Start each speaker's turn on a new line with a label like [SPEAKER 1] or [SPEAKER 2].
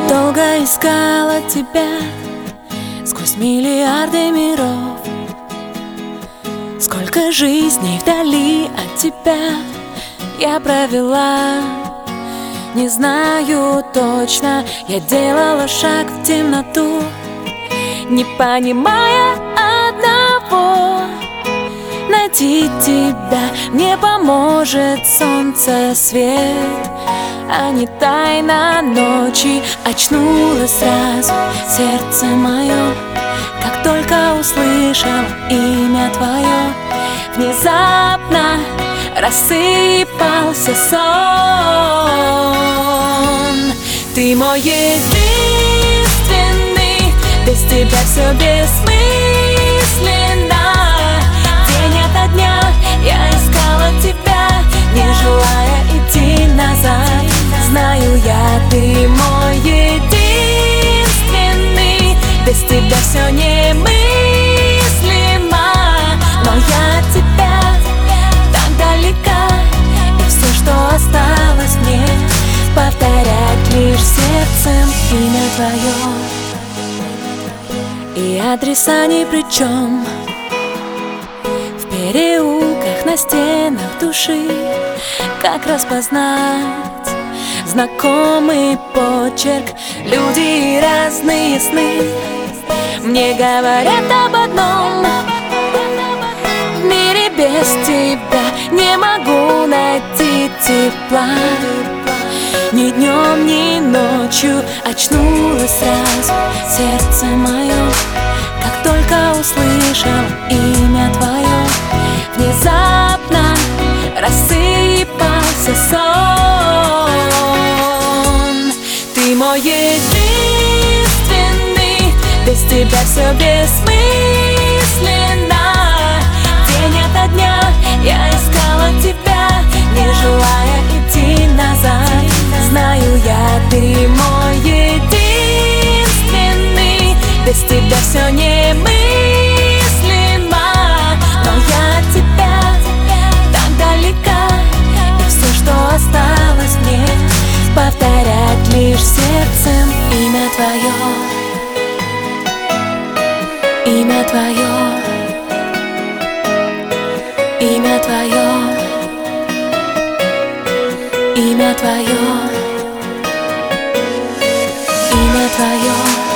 [SPEAKER 1] Долго искала тебя сквозь миллиарды миров. Сколько жизней вдали от тебя я провела, не знаю точно. Я делала шаг в темноту, не понимая одного: найти тебя мне поможет солнце, свет, а не тайна ночи. Очнулось сразу сердце мое, как только услышал имя твое. Внезапно рассыпался сон. Ты мой единственный, без тебя все бессмысленно. День ото дня я искала тебя, не желая идти назад. Знаю я, ты мой единственный, без тебя все немыслимо. Но я от тебя так далека, и все, что осталось мне, повторять лишь сердцем имя твое. И адреса ни при чем, в переулках, на стенах души. Как распознать знакомый почерк? Люди разные сны мне говорят об одном: в мире без тебя не могу найти тепла. Ни днем, ни ночью очнулось сразу сердце мое, как только услышал имя твое. Внезапно рассыпался сон. Ты мой единственный, без тебя все бессмысленно. День ото дня я искала тебя, не желая идти назад. Знаю я, ты мой единственный, без тебя все немыслимо. Но я от тебя так далека, и все, что осталось мне, повторять лишь сердцем имя твое. Имя твое, имя твое, имя твое, имя твое.